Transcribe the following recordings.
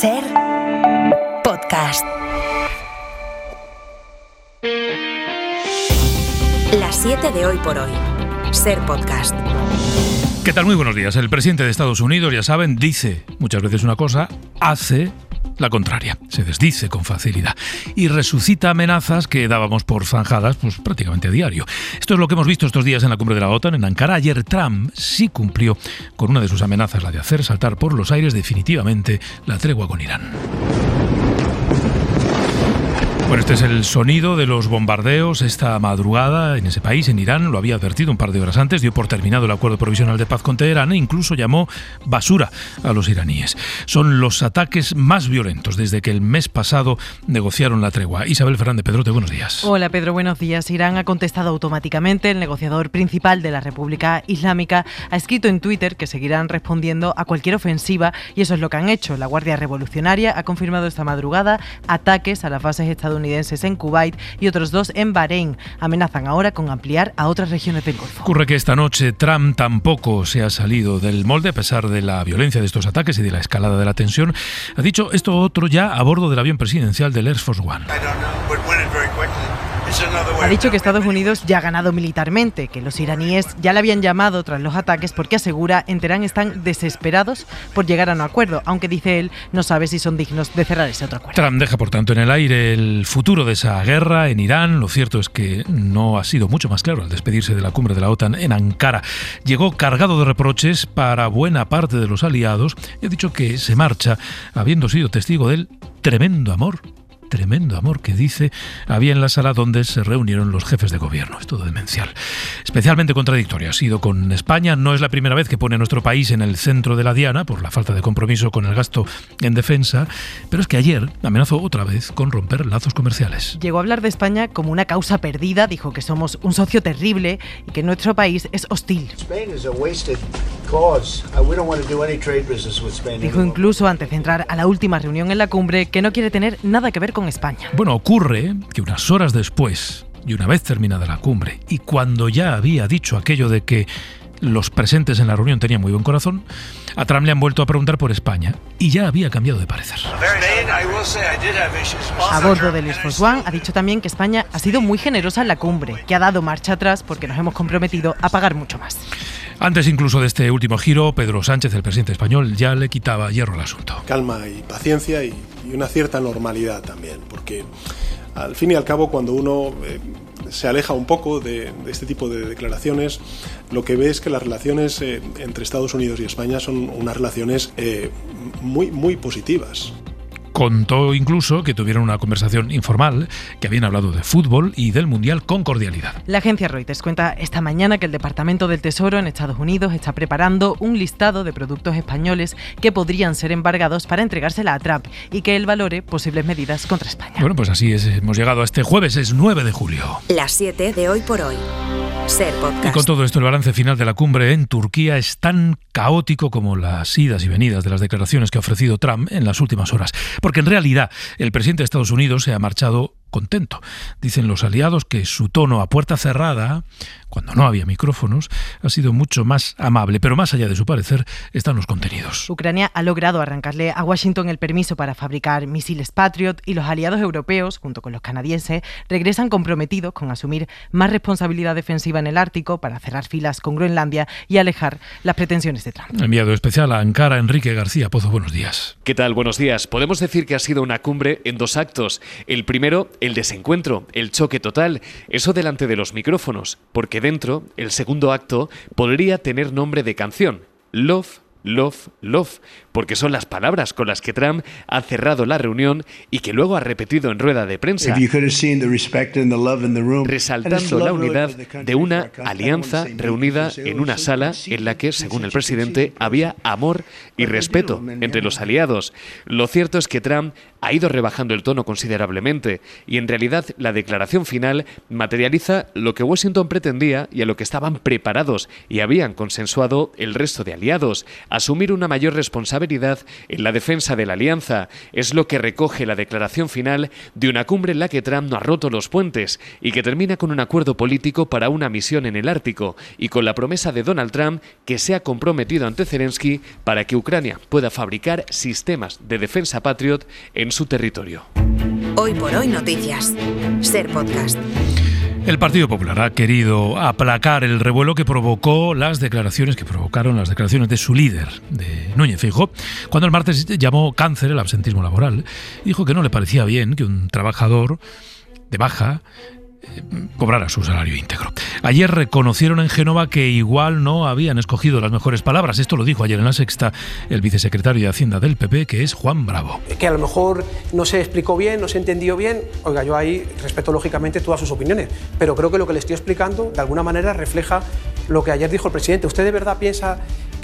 Ser Podcast. Las 7 de hoy por hoy. Ser Podcast. ¿Qué tal? Muy buenos días. El presidente de Estados Unidos, ya saben, dice muchas veces una cosa, hace la contraria. Se desdice con facilidad y resucita amenazas que dábamos por zanjadas prácticamente a diario. Esto es lo que hemos visto estos días en la cumbre de la OTAN en Ankara. Ayer Trump sí cumplió con una de sus amenazas, la de hacer saltar por los aires definitivamente la tregua con Irán. Bueno, este es el sonido de los bombardeos esta madrugada en ese país, en Irán. Lo había advertido un par de horas antes, dio por terminado el acuerdo provisional de paz con Teherán e incluso llamó basura a los iraníes. Son los ataques más violentos desde que el mes pasado negociaron la tregua. Isabel Fernández Pedrote, buenos días. Hola Pedro, buenos días. Irán ha contestado automáticamente. El negociador principal de la República Islámica ha escrito en Twitter que seguirán respondiendo a cualquier ofensiva y eso es lo que han hecho. La Guardia Revolucionaria ha confirmado esta madrugada ataques a las bases estadounidenses en Kuwait y otros 2 en Bahrein. Amenazan ahora con ampliar a otras regiones del Golfo. Ocurre que esta noche Trump tampoco se ha salido del molde a pesar de la violencia de estos ataques y de la escalada de la tensión. Ha dicho esto otro ya a bordo del avión presidencial del Air Force One. Ha dicho que Estados Unidos ya ha ganado militarmente, que los iraníes ya le habían llamado tras los ataques porque asegura en Teherán están desesperados por llegar a un acuerdo, aunque dice él no sabe si son dignos de cerrar ese otro acuerdo. Trump deja por tanto en el aire el futuro de esa guerra en Irán. Lo cierto es que no ha sido mucho más claro al despedirse de la cumbre de la OTAN en Ankara. Llegó cargado de reproches para buena parte de los aliados y ha dicho que se marcha habiendo sido testigo del tremendo amor que dice había en la sala donde se reunieron los jefes de gobierno. Es todo demencial. Especialmente contradictorio ha sido con España. No es la primera vez que pone a nuestro país en el centro de la diana por la falta de compromiso con el gasto en defensa, pero es que ayer amenazó otra vez con romper lazos comerciales. Llegó a hablar de España como una causa perdida, dijo que somos un socio terrible y que nuestro país es hostil. Dijo incluso antes de entrar a la última reunión en la cumbre que no quiere tener nada que ver con España. Bueno, ocurre que unas horas después, y una vez terminada la cumbre, y cuando ya había dicho aquello de que los presentes en la reunión tenían muy buen corazón, a Trump le han vuelto a preguntar por España y ya había cambiado de parecer. A bordo del Air Force One ha dicho también que España ha sido muy generosa en la cumbre, que ha dado marcha atrás porque nos hemos comprometido a pagar mucho más. Antes incluso de este último giro, Pedro Sánchez, el presidente español, ya le quitaba hierro al asunto. Calma y paciencia y una cierta normalidad también, porque al fin y al cabo cuando uno se aleja un poco de este tipo de declaraciones, lo que ve es que las relaciones entre Estados Unidos y España son unas relaciones muy positivas. Contó incluso que tuvieron una conversación informal, que habían hablado de fútbol y del Mundial con cordialidad. La agencia Reuters cuenta esta mañana que el Departamento del Tesoro en Estados Unidos está preparando un listado de productos españoles que podrían ser embargados para entregársela a Trump y que él valore posibles medidas contra España. Bueno, pues así es, hemos llegado a este jueves, es 9 de julio. Las 7 de hoy por hoy. Ser Podcast. Y con todo esto, el balance final de la cumbre en Turquía es tan caótico como las idas y venidas de las declaraciones que ha ofrecido Trump en las últimas horas. Porque en realidad el presidente de Estados Unidos se ha marchado contento. Dicen los aliados que su tono a puerta cerrada, cuando no había micrófonos, ha sido mucho más amable, pero más allá de su parecer están los contenidos. Ucrania ha logrado arrancarle a Washington el permiso para fabricar misiles Patriot y los aliados europeos, junto con los canadienses, regresan comprometidos con asumir más responsabilidad defensiva en el Ártico para cerrar filas con Groenlandia y alejar las pretensiones de Trump. Enviado especial a Ankara, Enrique García Pozo, buenos días. ¿Qué tal? Buenos días. Podemos decir que ha sido una cumbre en 2 actos. El primero, el desencuentro, el choque total, eso delante de los micrófonos, porque dentro, el segundo acto podría tener nombre de canción, Love, Love, Love, porque son las palabras con las que Trump ha cerrado la reunión y que luego ha repetido en rueda de prensa, resaltando la unidad de una alianza reunida en una sala en la que, según el presidente, había amor y respeto entre los aliados. Lo cierto es que Trump ha ido rebajando el tono considerablemente y en realidad la declaración final materializa lo que Washington pretendía y a lo que estaban preparados y habían consensuado el resto de aliados. asumir una mayor responsabilidad en la defensa de la alianza. Es lo que recoge la declaración final de una cumbre en la que Trump no ha roto los puentes y que termina con un acuerdo político para una misión en el Ártico y con la promesa de Donald Trump que se ha comprometido ante Zelensky para que Ucrania pueda fabricar sistemas de defensa Patriot en su territorio. Hoy por hoy noticias. Ser Podcast. El Partido Popular ha querido aplacar el revuelo que provocaron las declaraciones de su líder, de Núñez Feijóo, cuando el martes llamó cáncer el absentismo laboral. Dijo que no le parecía bien que un trabajador de baja cobrara su salario íntegro. Ayer reconocieron en Génova que igual no habían escogido las mejores palabras. Esto lo dijo ayer en La Sexta el vicesecretario de Hacienda del PP, que es Juan Bravo. Que a lo mejor no se explicó bien, no se entendió bien. Oiga, yo ahí respeto lógicamente todas sus opiniones, pero creo que lo que le estoy explicando de alguna manera refleja lo que ayer dijo el presidente. ¿Usted de verdad piensa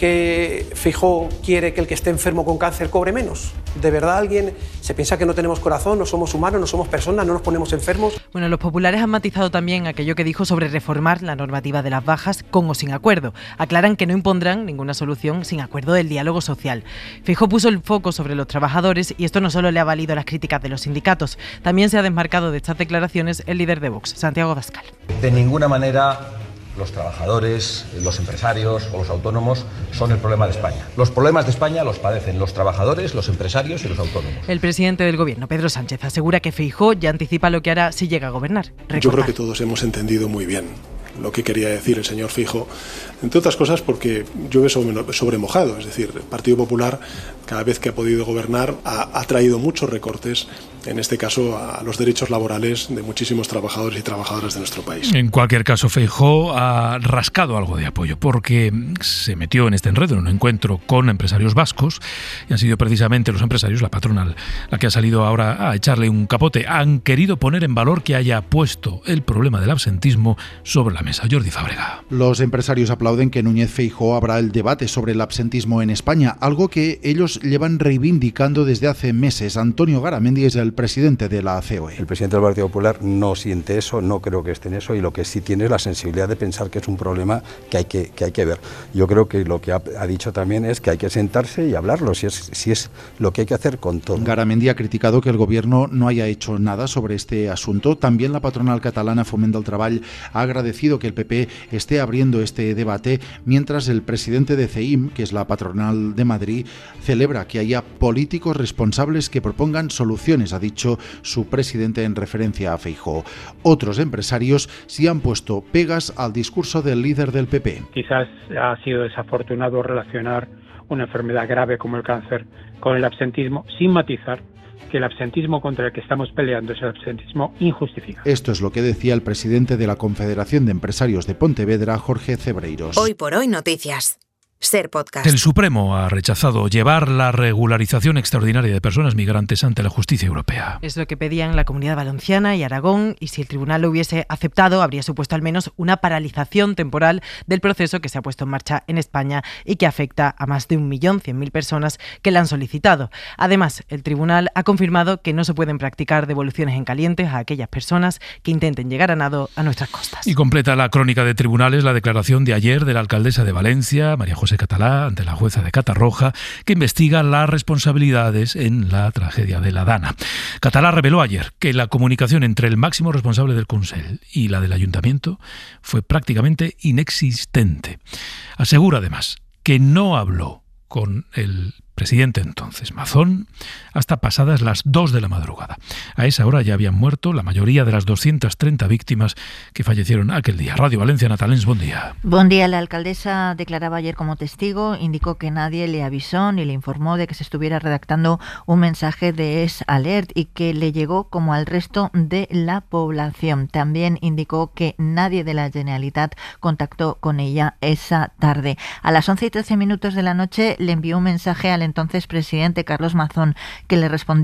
que Feijóo quiere que el que esté enfermo con cáncer cobre menos? ¿De verdad alguien se piensa que no tenemos corazón, no somos humanos, no somos personas, no nos ponemos enfermos? Bueno, los populares han matizado también aquello que dijo sobre reformar la normativa de las bajas con o sin acuerdo. Aclaran que no impondrán ninguna solución sin acuerdo del diálogo social. Feijóo puso el foco sobre los trabajadores y esto no solo le ha valido las críticas de los sindicatos, también se ha desmarcado de estas declaraciones el líder de Vox, Santiago Abascal. De ninguna manera los trabajadores, los empresarios o los autónomos son el problema de España. Los problemas de España los padecen los trabajadores, los empresarios y los autónomos. El presidente del Gobierno, Pedro Sánchez, asegura que Feijóo ya anticipa lo que hará si llega a gobernar. Recortar. Yo creo que todos hemos entendido muy bien lo que quería decir el señor Feijóo, entre otras cosas porque llueve sobre mojado. Es decir, el Partido Popular, cada vez que ha podido gobernar, ha traído muchos recortes, en este caso a los derechos laborales de muchísimos trabajadores y trabajadoras de nuestro país. En cualquier caso, Feijóo ha rascado algo de apoyo porque se metió en este enredo en un encuentro con empresarios vascos y han sido precisamente los empresarios, la patronal, la que ha salido ahora a echarle un capote. Han querido poner en valor que haya puesto el problema del absentismo sobre la mesa. Jordi Fábrega. Los empresarios aplauden que Núñez Feijóo abra el debate sobre el absentismo en España, algo que ellos llevan reivindicando desde hace meses. Antonio Garamendi es el presidente de la COE. El presidente del Partido Popular no siente eso, no creo que esté en eso, y lo que sí tiene es la sensibilidad de pensar que es un problema que hay que ver. Yo creo que lo que ha dicho también es que hay que sentarse y hablarlo, si es lo que hay que hacer con todo. Garamendi ha criticado que el gobierno no haya hecho nada sobre este asunto. También la patronal catalana Foment del Treball ha agradecido que el PP esté abriendo este debate, mientras el presidente de CEIM, que es la patronal de Madrid, celebra que haya políticos responsables que propongan soluciones, ha dicho su presidente en referencia a Feijóo. Otros empresarios sí han puesto pegas al discurso del líder del PP. Quizás ha sido desafortunado relacionar una enfermedad grave como el cáncer con el absentismo, sin matizar que el absentismo contra el que estamos peleando es el absentismo injustificado. Esto es lo que decía el presidente de la Confederación de Empresarios de Pontevedra, Jorge Cebreiros. Hoy por hoy noticias. Ser Podcast. El Supremo ha rechazado llevar la regularización extraordinaria de personas migrantes ante la justicia europea. Es lo que pedían la Comunidad Valenciana y Aragón, y si el tribunal lo hubiese aceptado, habría supuesto al menos una paralización temporal del proceso que se ha puesto en marcha en España y que afecta a más de 1.100.000 personas que la han solicitado. Además, el tribunal ha confirmado que no se pueden practicar devoluciones en calientes a aquellas personas que intenten llegar a nado a nuestras costas. Y completa la crónica de tribunales la declaración de ayer de la alcaldesa de Valencia, María José Catalá, ante la jueza de Catarroja, que investiga las responsabilidades en la tragedia de la Dana. Catalá reveló ayer que la comunicación entre el máximo responsable del Consell y la del Ayuntamiento fue prácticamente inexistente. Asegura además que no habló con el presidente entonces, Mazón, hasta pasadas las 2 de la madrugada. A esa hora ya habían muerto la mayoría de las 230 víctimas que fallecieron aquel día. Radio Valencia, Natalens, buen día. Buen día. La alcaldesa declaraba ayer como testigo, indicó que nadie le avisó ni le informó de que se estuviera redactando un mensaje de Es Alert y que le llegó como al resto de la población. También indicó que nadie de la Generalitat contactó con ella esa tarde. A las 11:13 de la noche le envió un mensaje al entonces presidente Carlos Mazón, que le respondió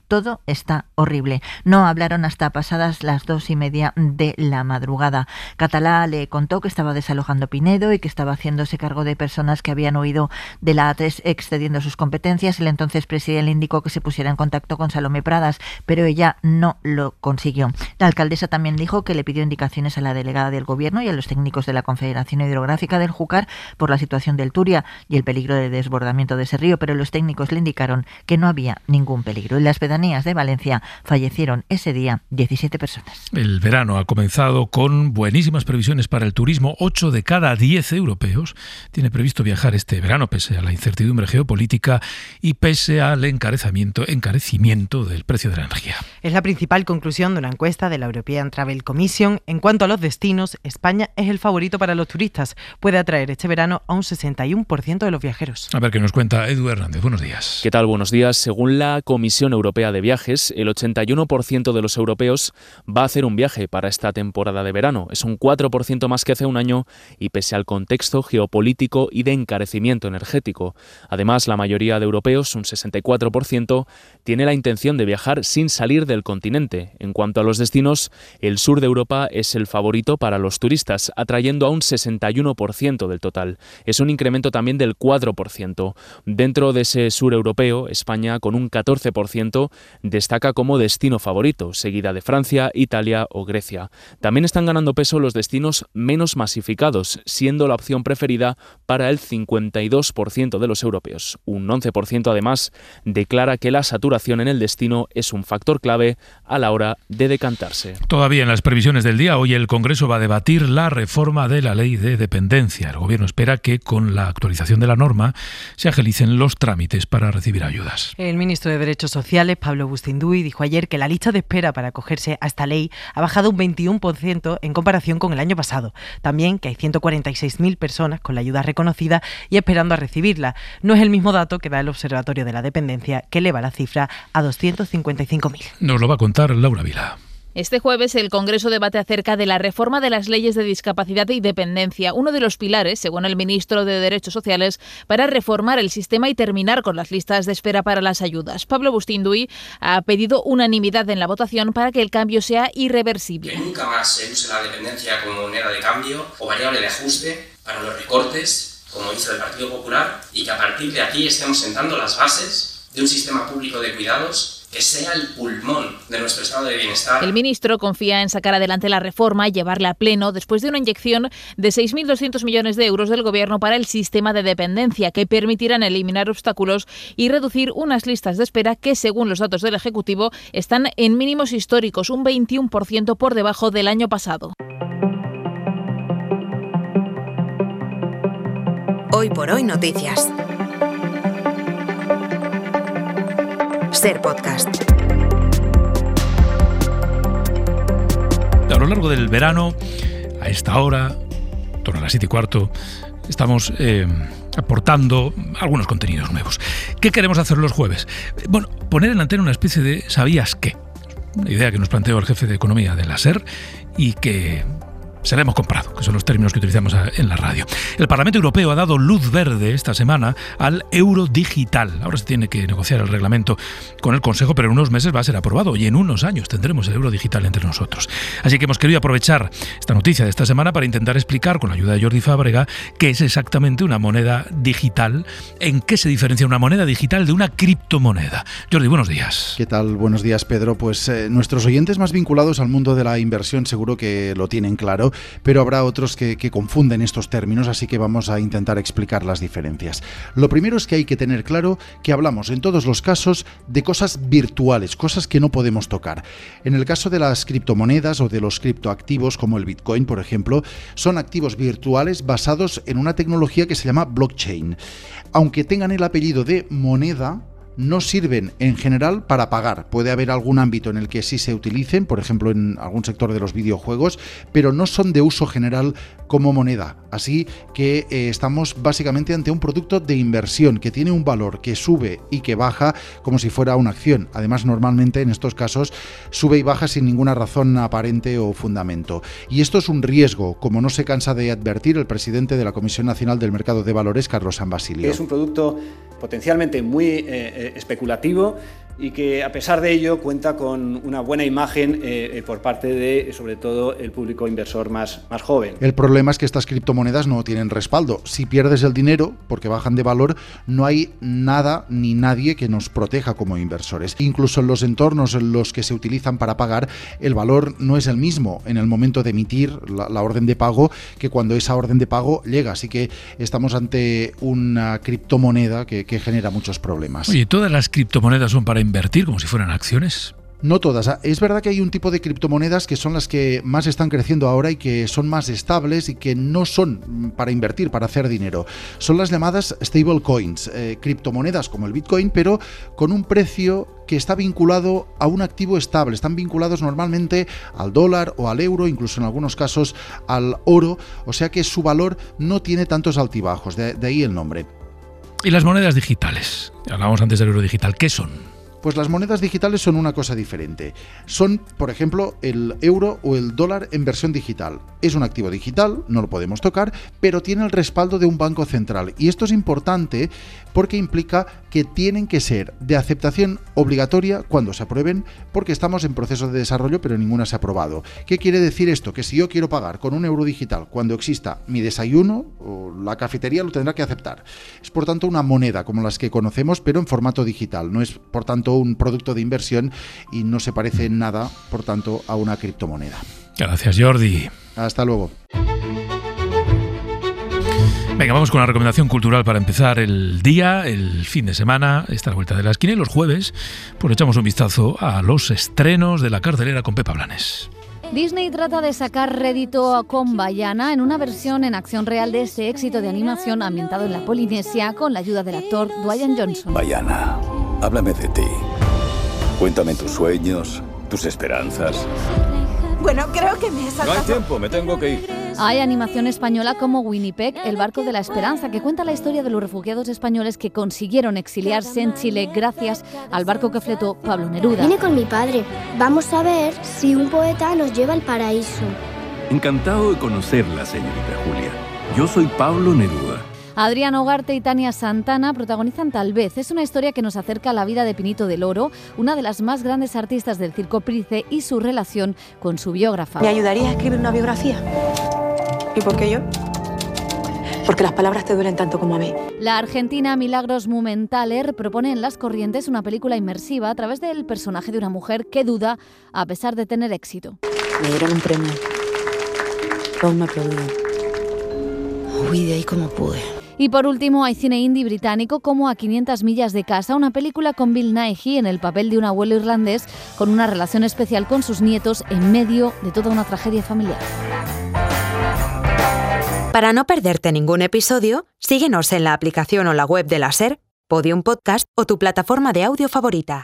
Todo está horrible. No hablaron hasta pasadas las 2:30 de la madrugada. Catalá le contó que estaba desalojando Pinedo y que estaba haciéndose cargo de personas que habían huido de la A3 excediendo sus competencias. El entonces presidente le indicó que se pusiera en contacto con Salomé Pradas, pero ella no lo consiguió. La alcaldesa también dijo que le pidió indicaciones a la delegada del Gobierno y a los técnicos de la Confederación Hidrográfica del Júcar por la situación del Turia y el peligro de desbordamiento de ese río, pero los técnicos le indicaron que no había ningún peligro. En las pedanías de Valencia fallecieron ese día 17 personas. El verano ha comenzado con buenísimas previsiones para el turismo. 8 de cada 10 europeos tiene previsto viajar este verano, pese a la incertidumbre geopolítica y pese al encarecimiento del precio de la energía. Es la principal conclusión de una encuesta de la European Travel Commission. En cuanto a los destinos, España es el favorito para los turistas. Puede atraer este verano a un 61% de los viajeros. A ver qué nos cuenta Edu Hernández. Buenos días. ¿Qué tal? Buenos días. Según la Comisión Europea de Viajes, el 81% de los europeos va a hacer un viaje para esta temporada de verano. Es un 4% más que hace un año y pese al contexto geopolítico y de encarecimiento energético. Además, la mayoría de europeos, un 64%, tiene la intención de viajar sin salir del continente. En cuanto a los destinos, el sur de Europa es el favorito para los turistas, atrayendo a un 61% del total. Es un incremento también del 4%. Dentro de ese sur europeo, España, con un 14%, destaca como destino favorito, seguida de Francia, Italia o Grecia. También están ganando peso los destinos menos masificados, siendo la opción preferida para el 52% de los europeos. Un 11% además declara que la saturación en el destino es un factor clave a la hora de decantarse. Todavía en las previsiones del día, hoy el Congreso va a debatir la reforma de la ley de dependencia. El Gobierno espera que con la actualización de la norma se agilicen los trámites para recibir ayudas. El ministro de Derechos Sociales, Pablo Bustinduy, dijo ayer que la lista de espera para acogerse a esta ley ha bajado un 21% en comparación con el año pasado. También que hay 146.000 personas con la ayuda reconocida y esperando a recibirla. No es el mismo dato que da el Observatorio de la Dependencia, que eleva la cifra a 255.000. Nos lo va a contar Laura Vila. Este jueves el Congreso debate acerca de la reforma de las leyes de discapacidad y dependencia, uno de los pilares, según el ministro de Derechos Sociales, para reformar el sistema y terminar con las listas de espera para las ayudas. Pablo Bustinduy ha pedido unanimidad en la votación para que el cambio sea irreversible. Que nunca más se use la dependencia como moneda de cambio o variable de ajuste para los recortes, como dice el Partido Popular, y que a partir de aquí estemos sentando las bases de un sistema público de cuidados que sea el pulmón de nuestro estado de bienestar. El ministro confía en sacar adelante la reforma y llevarla a pleno después de una inyección de 6.200 millones de euros del Gobierno para el sistema de dependencia, que permitirán eliminar obstáculos y reducir unas listas de espera que, según los datos del Ejecutivo, están en mínimos históricos, un 21% por debajo del año pasado. Hoy por hoy noticias. Ser podcast. A lo largo del verano, a esta hora, en torno a las 7:15, estamos aportando algunos contenidos nuevos. ¿Qué queremos hacer los jueves? Bueno, poner en antena una especie de ¿sabías qué? Una idea que nos planteó el jefe de economía de la SER y que se la hemos comprado, que son los términos que utilizamos en la radio. El Parlamento Europeo ha dado luz verde esta semana al euro digital. Ahora se tiene que negociar el reglamento con el Consejo, pero en unos meses va a ser aprobado y en unos años tendremos el euro digital entre nosotros. Así que hemos querido aprovechar esta noticia de esta semana para intentar explicar, con la ayuda de Jordi Fábrega, qué es exactamente una moneda digital, en qué se diferencia una moneda digital de una criptomoneda. Jordi, buenos días. ¿Qué tal? Buenos días, Pedro. Pues nuestros oyentes más vinculados al mundo de la inversión seguro que lo tienen claro, pero habrá otros que confunden estos términos, así que vamos a intentar explicar las diferencias. Lo primero es que hay que tener claro que hablamos en todos los casos de cosas virtuales, cosas que no podemos tocar. En el caso de las criptomonedas o de los criptoactivos como el Bitcoin, por ejemplo, son activos virtuales basados en una tecnología que se llama blockchain. Aunque tengan el apellido de moneda, no sirven en general para pagar. Puede haber algún ámbito en el que sí se utilicen, por ejemplo en algún sector de los videojuegos, pero no son de uso general como moneda. Así que estamos básicamente ante un producto de inversión que tiene un valor que sube y que baja como si fuera una acción. Además, normalmente en estos casos sube y baja sin ninguna razón aparente o fundamento. Y esto es un riesgo, como no se cansa de advertir el presidente de la Comisión Nacional del Mercado de Valores, Carlos San Basilio. Es un producto potencialmente muy especulativo, y que a pesar de ello cuenta con una buena imagen por parte de, sobre todo, el público inversor más joven. El problema es que estas criptomonedas no tienen respaldo. Si pierdes el dinero porque bajan de valor, no hay nada ni nadie que nos proteja como inversores. Incluso en los entornos en los que se utilizan para pagar, el valor no es el mismo en el momento de emitir la orden de pago que cuando esa orden de pago llega. Así que estamos ante una criptomoneda que genera muchos problemas. Oye, ¿todas las criptomonedas son para invertir como si fueran acciones? No todas. Es verdad que hay un tipo de criptomonedas que son las que más están creciendo ahora y que son más estables y que no son para invertir, para hacer dinero. Son las llamadas stablecoins, criptomonedas como el Bitcoin, pero con un precio que está vinculado a un activo estable. Están vinculados normalmente al dólar o al euro, incluso en algunos casos al oro, o sea que su valor no tiene tantos altibajos, de ahí el nombre. ¿Y las monedas digitales? Hablábamos antes del euro digital. ¿Qué son? Pues las monedas digitales son una cosa diferente. Son, por ejemplo, el euro o el dólar en versión digital. Es un activo digital, no lo podemos tocar, pero tiene el respaldo de un banco central. Y esto es importante porque implica que tienen que ser de aceptación obligatoria cuando se aprueben, porque estamos en proceso de desarrollo, pero ninguna se ha aprobado. ¿Qué quiere decir esto? Que si yo quiero pagar con un euro digital cuando exista mi desayuno, o la cafetería lo tendrá que aceptar. Es, por tanto, una moneda como las que conocemos, pero en formato digital. No es, por tanto, un producto de inversión y no se parece en nada, por tanto, a una criptomoneda. Gracias, Jordi. Hasta luego. Venga, vamos con la recomendación cultural para empezar el día, el fin de semana. Está a la vuelta de la esquina y los jueves pues echamos un vistazo a los estrenos de la cartelera con Pepa Blanes. Disney trata de sacar rédito con Vaiana en una versión en acción real de este éxito de animación ambientado en la Polinesia con la ayuda del actor Dwayne Johnson. Vaiana, háblame de ti. Cuéntame tus sueños, tus esperanzas. Bueno, creo que me he saltado. No hay tiempo, me tengo que ir. Hay animación española como Winnipeg, el barco de la esperanza, que cuenta la historia de los refugiados españoles que consiguieron exiliarse en Chile gracias al barco que fletó Pablo Neruda. Vine con mi padre. Vamos a ver si un poeta nos lleva al paraíso. Encantado de conocerla, señorita Julia. Yo soy Pablo Neruda. Adrián Ugarte y Tania Santana protagonizan Tal vez. Es una historia que nos acerca a la vida de Pinito del Oro, una de las más grandes artistas del circo Price, y su relación con su biógrafa. ¿Me ayudaría a escribir una biografía? ¿Y por qué yo? Porque las palabras te duelen tanto como a mí. La argentina Milagros Mumenthaler propone en Las Corrientes una película inmersiva a través del personaje de una mujer que duda a pesar de tener éxito. Me dieron un premio. Todos me aplaudieron. Huí de ahí como pude. Y por último hay cine indie británico como A 500 millas de casa, una película con Bill Nighy en el papel de un abuelo irlandés con una relación especial con sus nietos en medio de toda una tragedia familiar. Para no perderte ningún episodio, síguenos en la aplicación o la web de la SER, Podium Podcast o tu plataforma de audio favorita.